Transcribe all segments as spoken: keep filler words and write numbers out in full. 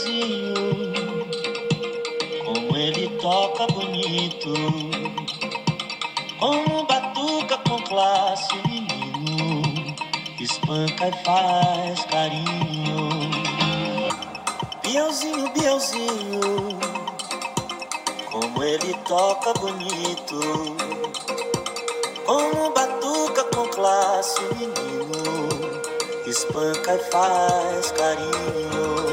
Bielzinho, como ele toca bonito, como batuca com classe, o menino espanca e faz carinho. Bielzinho, Bielzinho, como ele toca bonito, como batuca com classe, o menino espanca e faz carinho.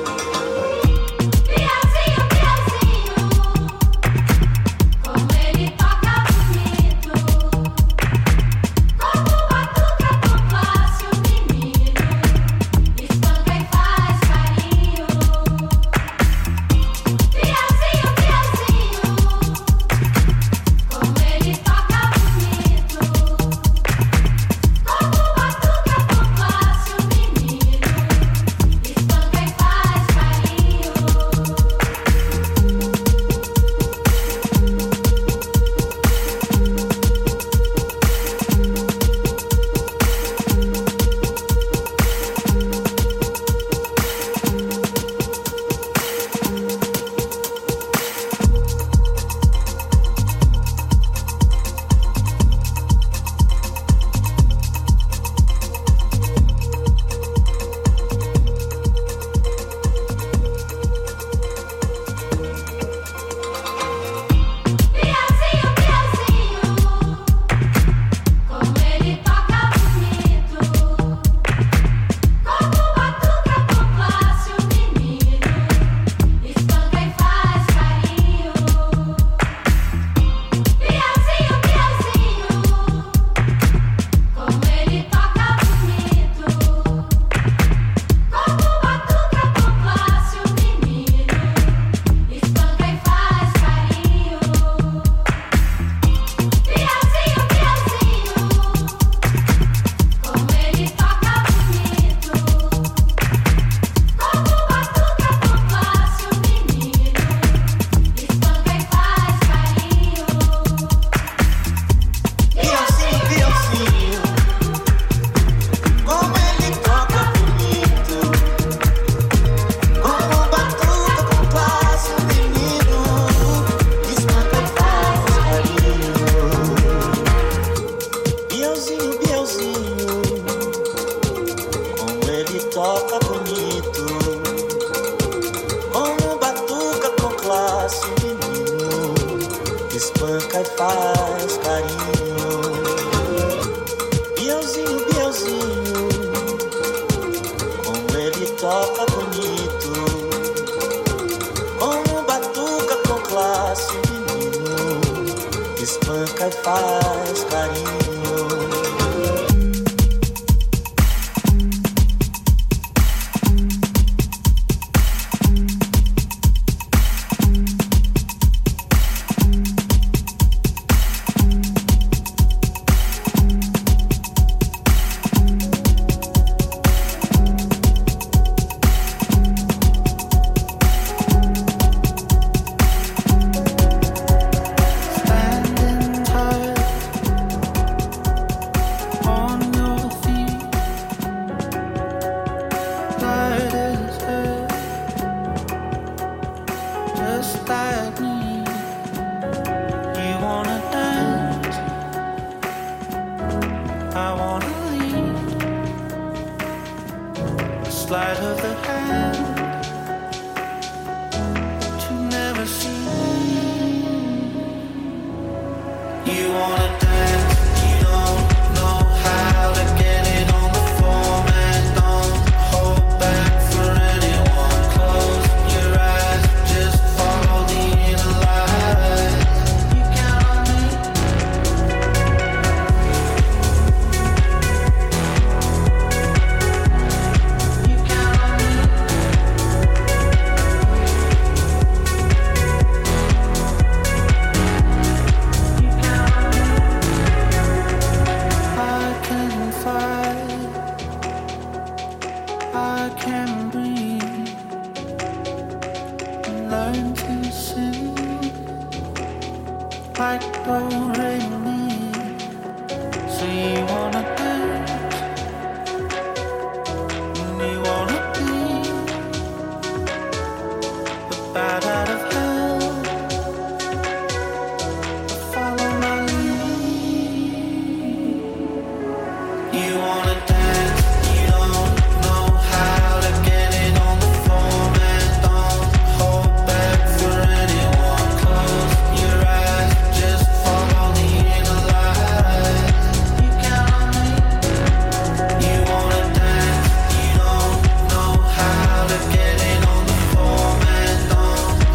bad out of hell. Follow my lead. You wanna dance, you don't know how to get it on the floor, man. Don't hold back for anyone. Close your eyes, just follow the inner light. You count on me. You wanna dance, you don't know how to get it on the floor, man. Don't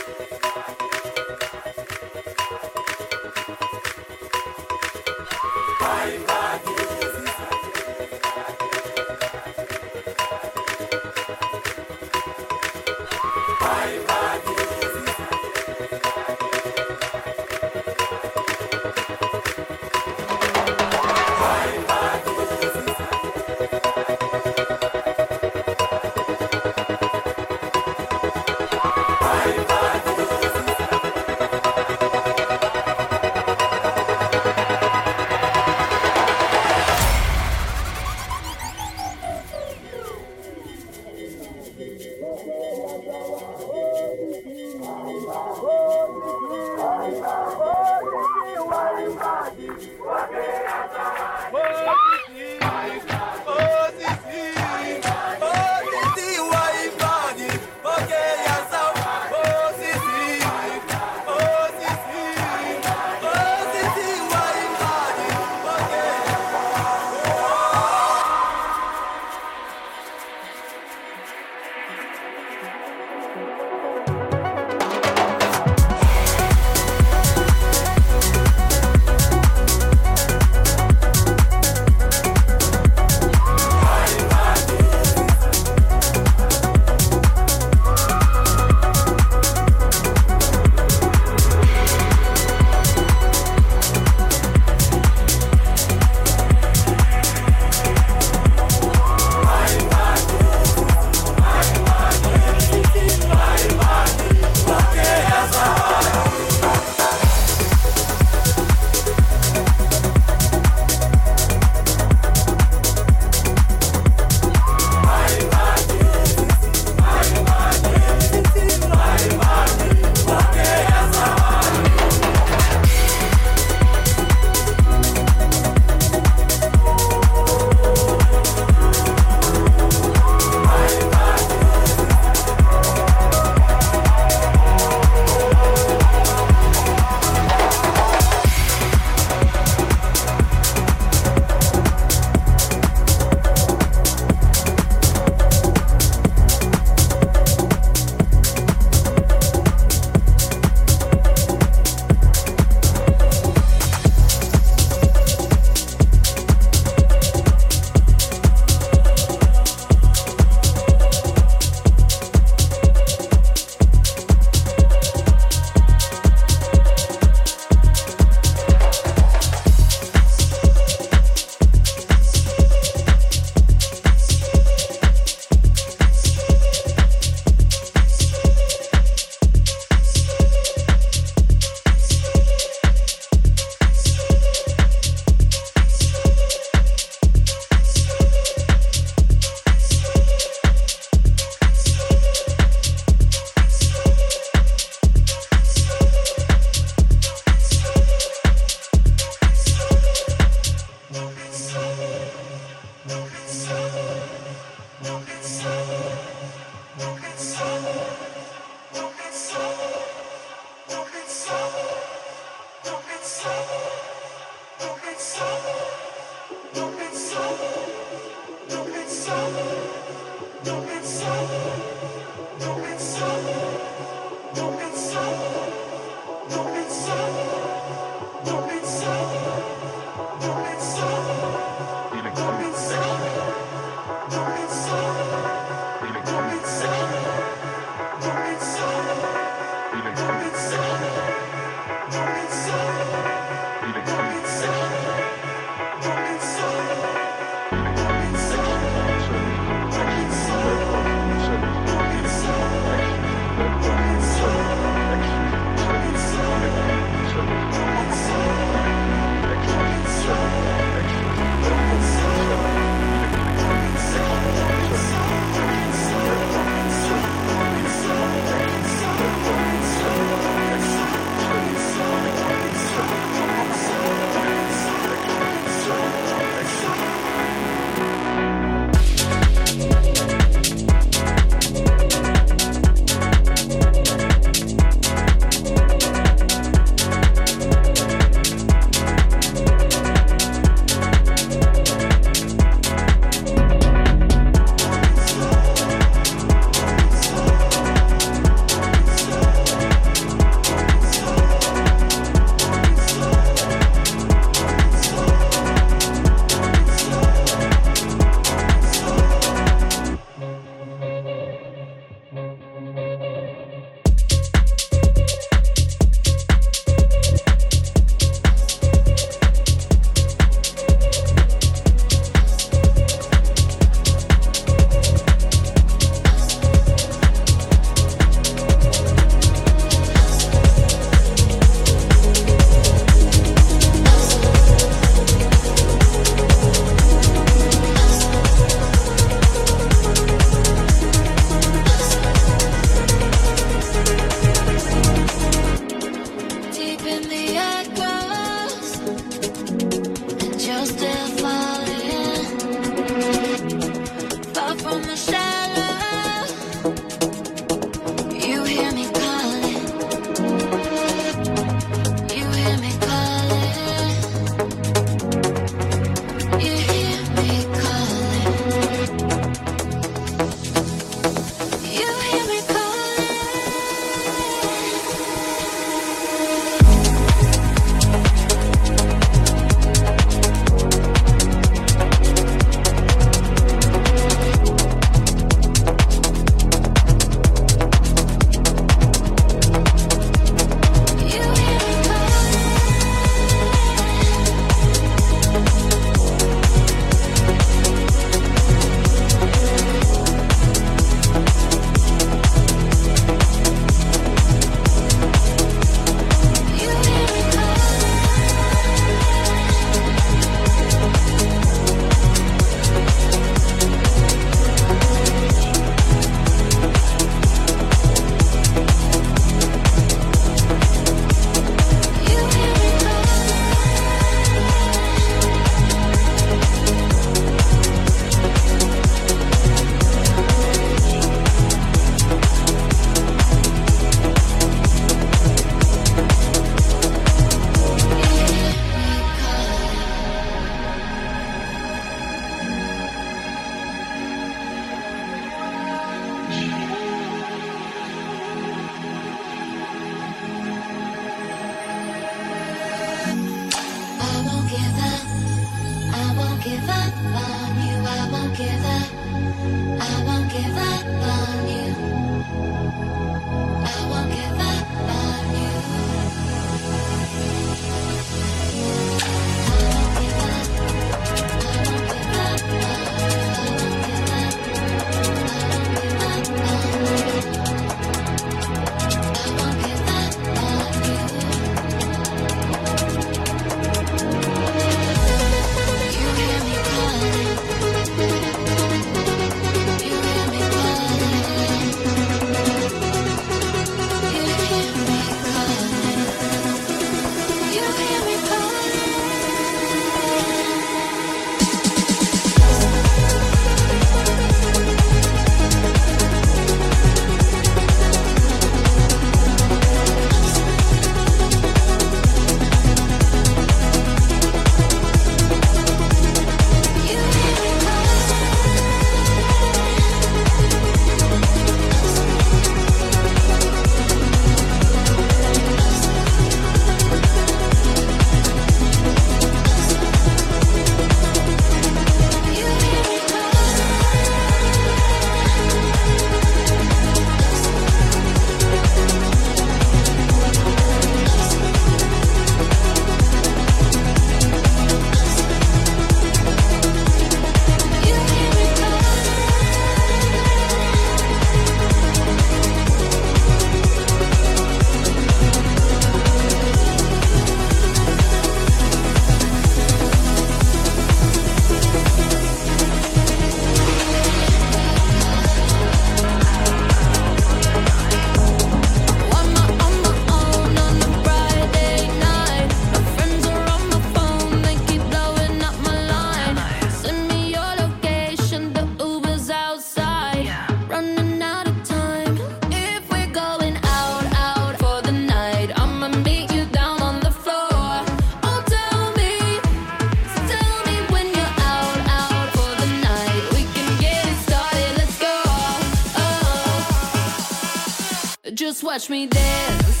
Just watch me dance.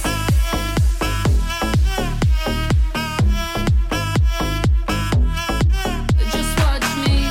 Just watch me.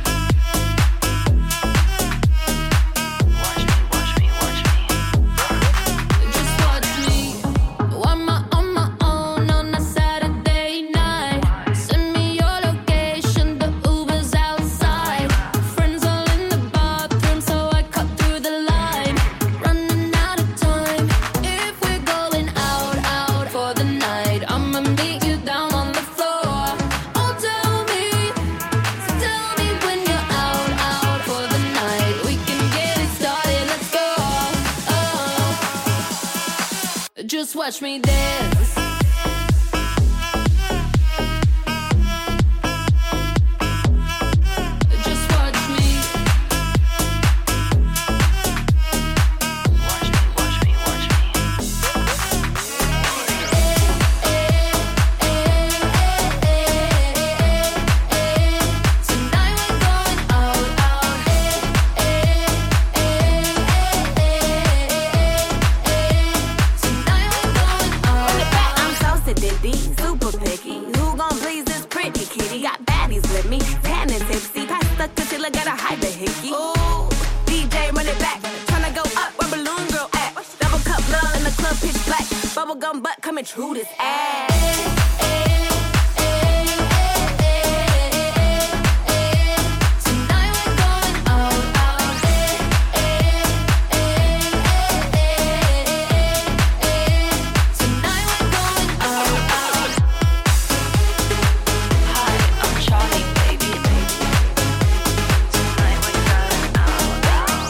Watch me, watch me, watch me. Just watch me. When I'm on my own on a Saturday night, send me your location, the Uber's outside. Friends all in the bathroom, so I cut through the line. Running out of time. If we're going out, out for the night, I'ma meet you down on the floor. Oh, tell me, so tell me when you're out, out for the night. We can get it started, let's go. Oh, just watch me dance. Just watch me. Watch me, watch me, watch me. Tonight we're going out, out. Tonight we're going out. I'm so sedity, super picky. Who gon' please this pretty kitty? Got baddies with me, tan and tipsy. Pass the concealer, gotta hide the hickey. Ooh, D J run it back. Tryna go up where Balloon Girl at. Double cup love in the club, pitch black. Bubblegum butt coming true this ass. Tonight we're going out, out. Tonight we're going out, out. Hi, I'm Charlie, baby, baby. Tonight we're going out, out.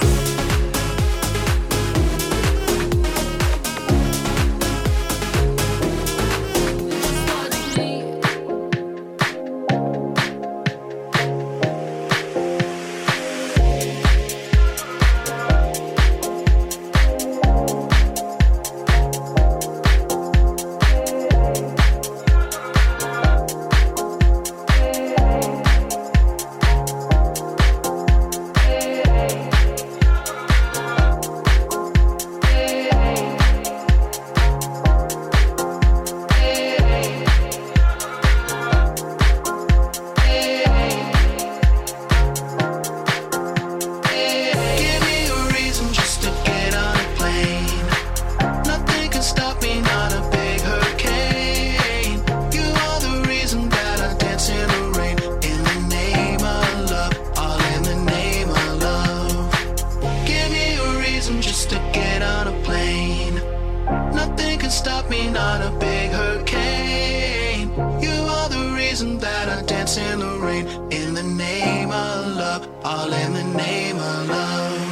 reason that I dance in the rain. In the name of love, all in the name of love.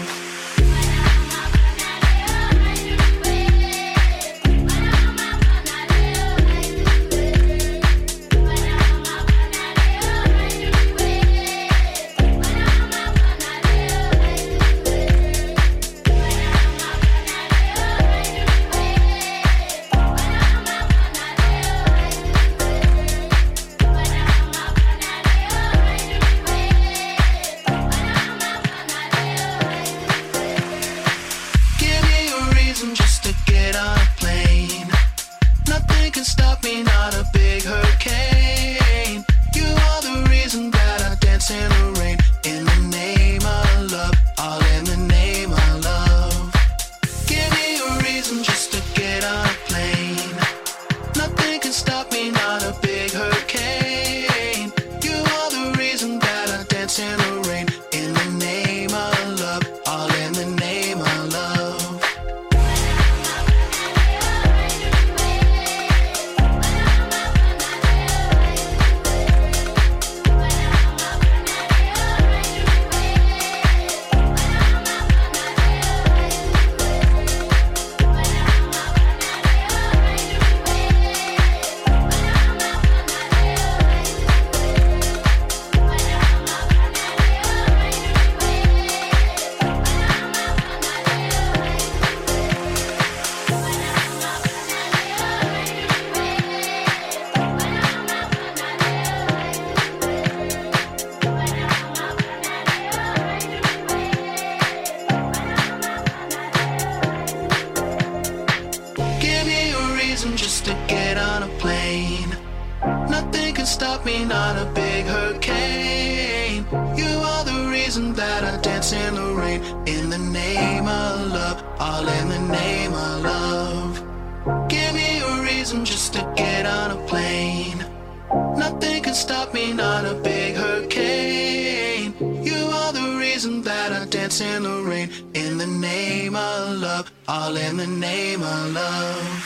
All in the name of love.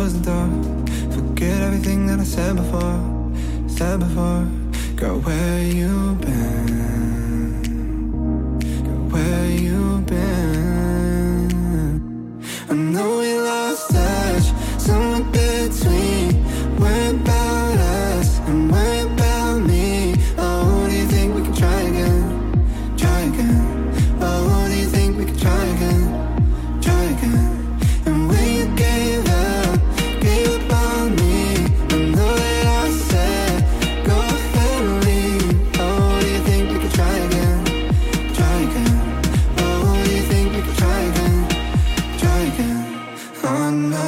close the door. Forget everything that I said before, said before. Girl, where you been? Girl, where you been? I know we lost touch, somewhere between. Worry about us and worry about me. Oh, do you think we can try again? Try again. Oh, do you think we can try again? Try again. And when you gave up, gave up on me, I know that I said, go ahead and leave. Oh, do you think we can try again? Try again. Oh, do you think we can try again? Try again. Oh, no.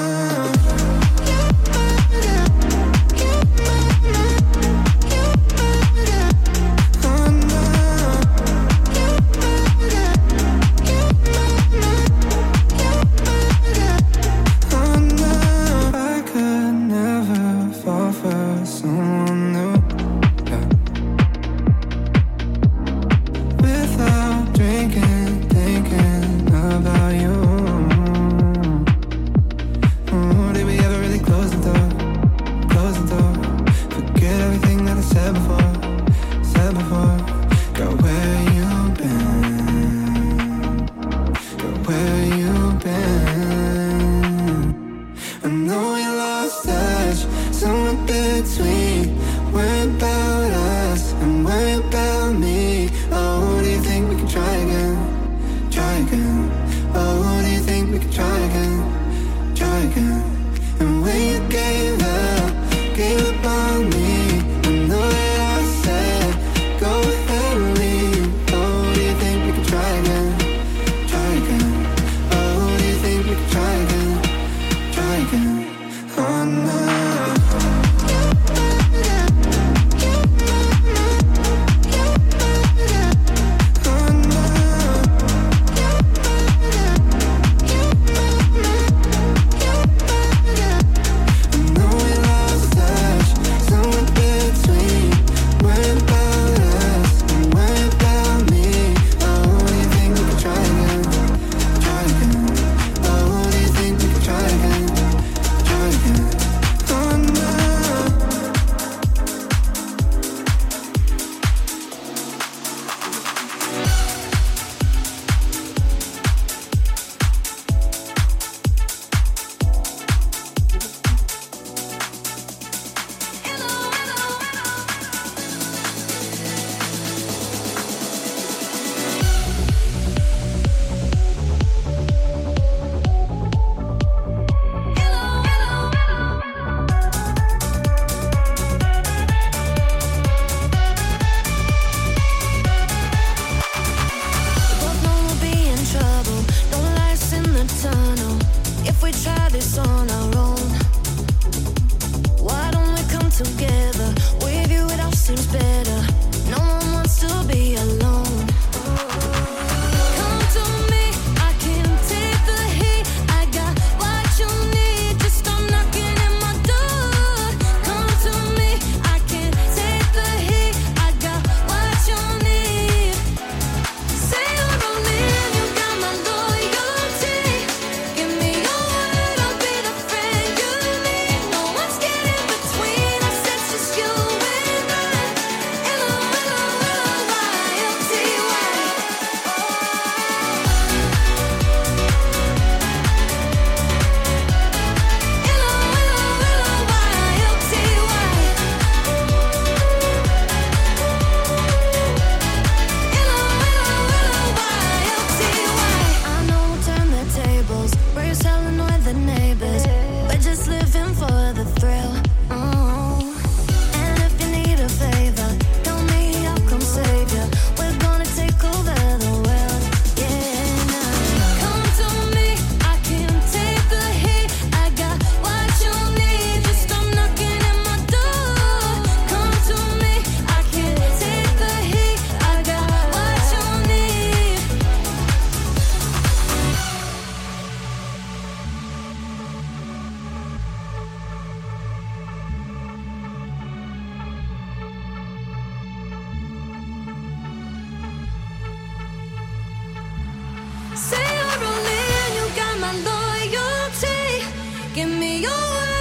Say you're all in, you got my loyalty. Give me your word.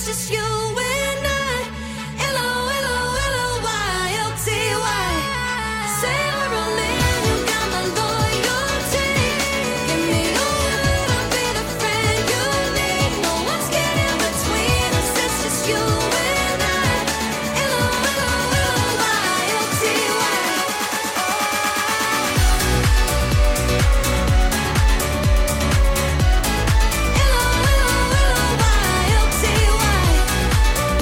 it's just you and I. L O L O L O Y L T Y. Say we're rolling, you got my loyalty. Give me your word, I'll be the friend you need. No one's getting between us, it's just you and I. L O L O L O Y L T Y. L O L O L O Y L T Y.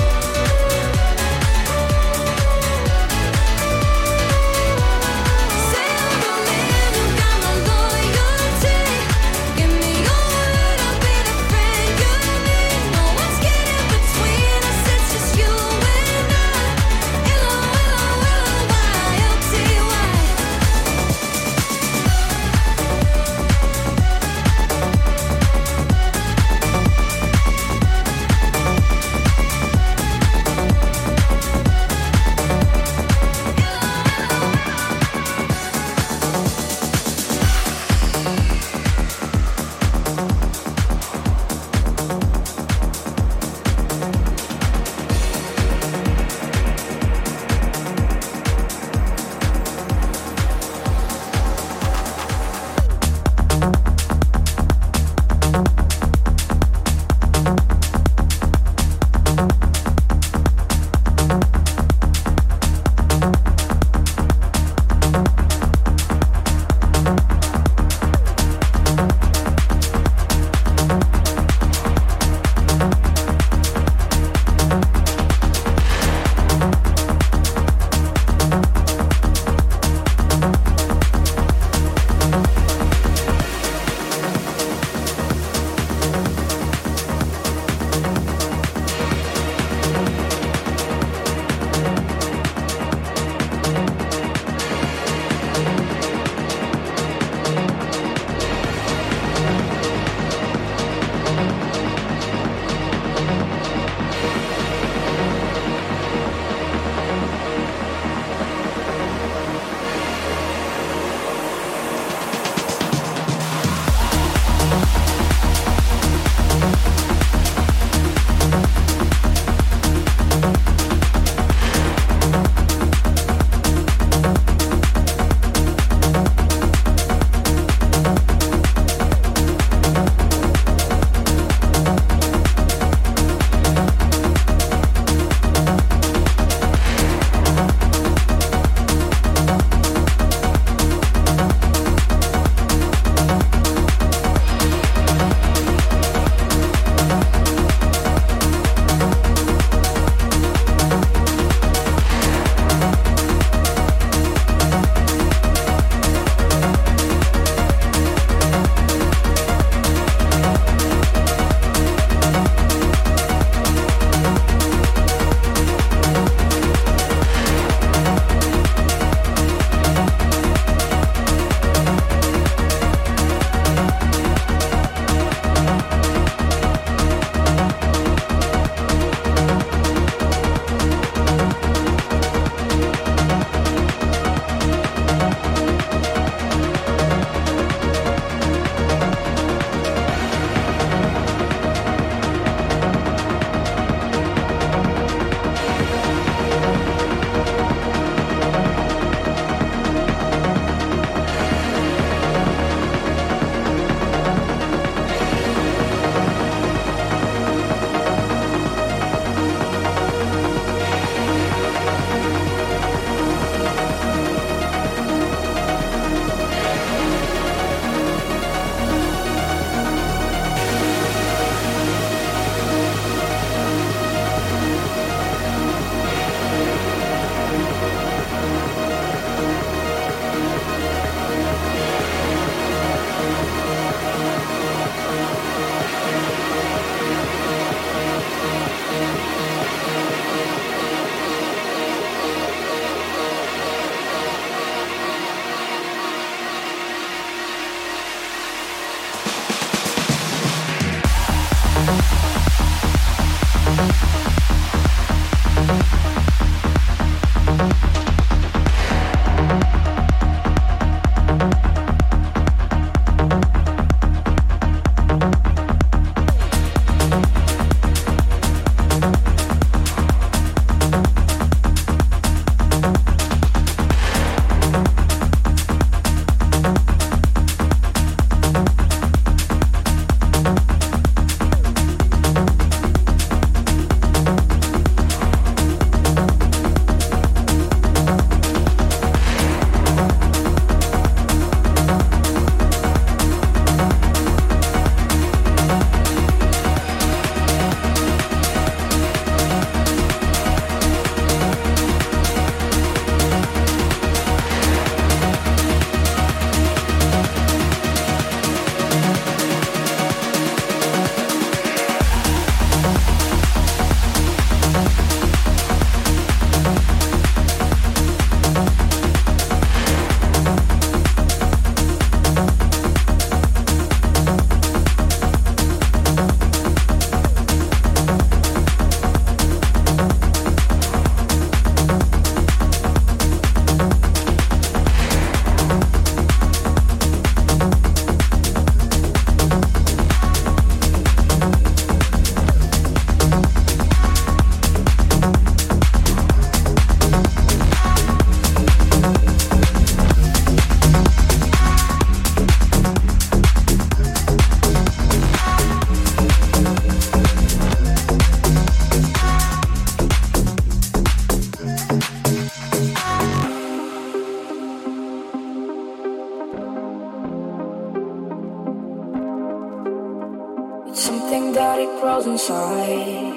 something that it grows inside,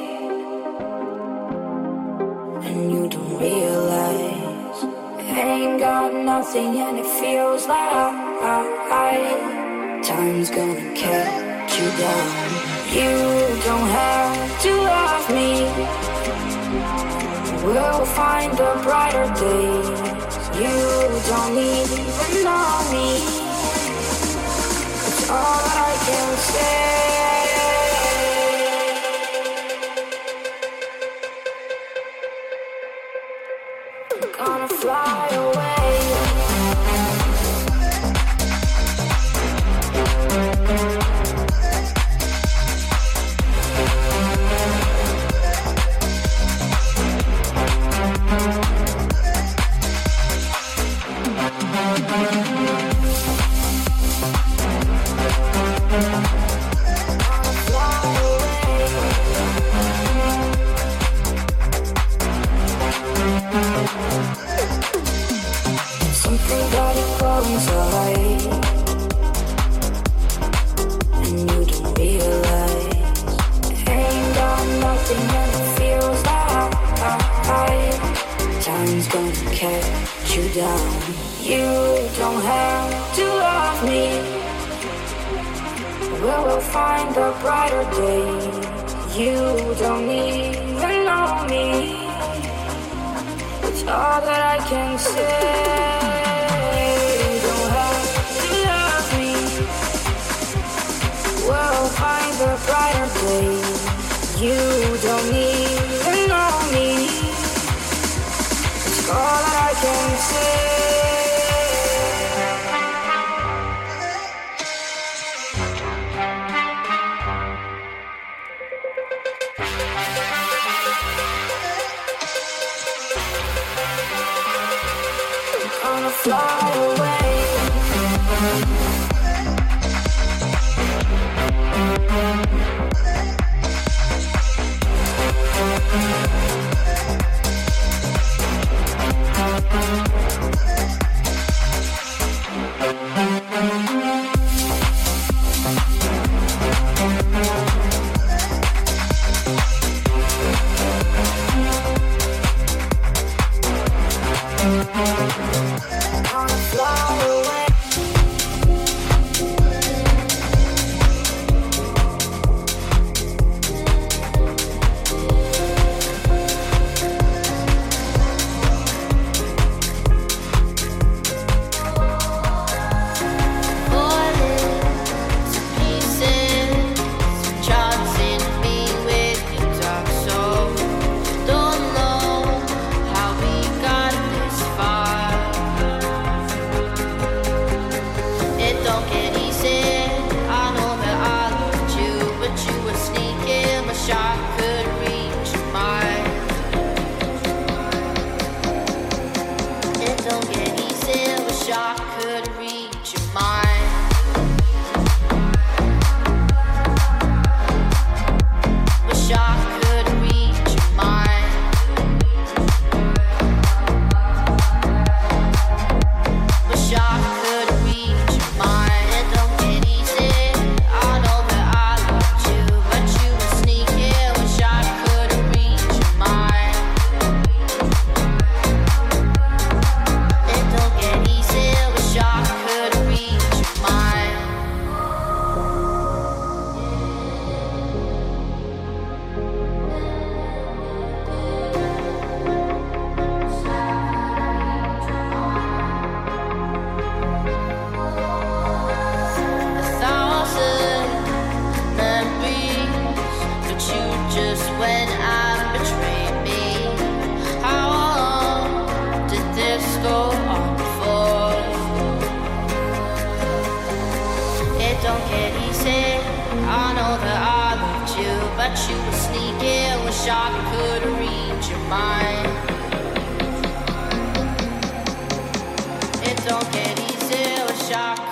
and you don't realize ain't got nothing, and it feels like time's gonna catch you down. You don't have to love me. We'll find a brighter day. You don't even know me. It's all that I can say. I'm gonna fly away. Something got it grow inside, and you don't realize ain't got nothing, and it feels like time's gonna catch you down. You don't have to love me. We will find a brighter day. You don't even know me. It's all that I can say. You don't have to love me. We'll find a brighter day. You don't even know me. It's all that I can say. Gonna fly away. Gonna fly away. But you were sneaking, wish I could read your mind. It don't get easy, wish I could.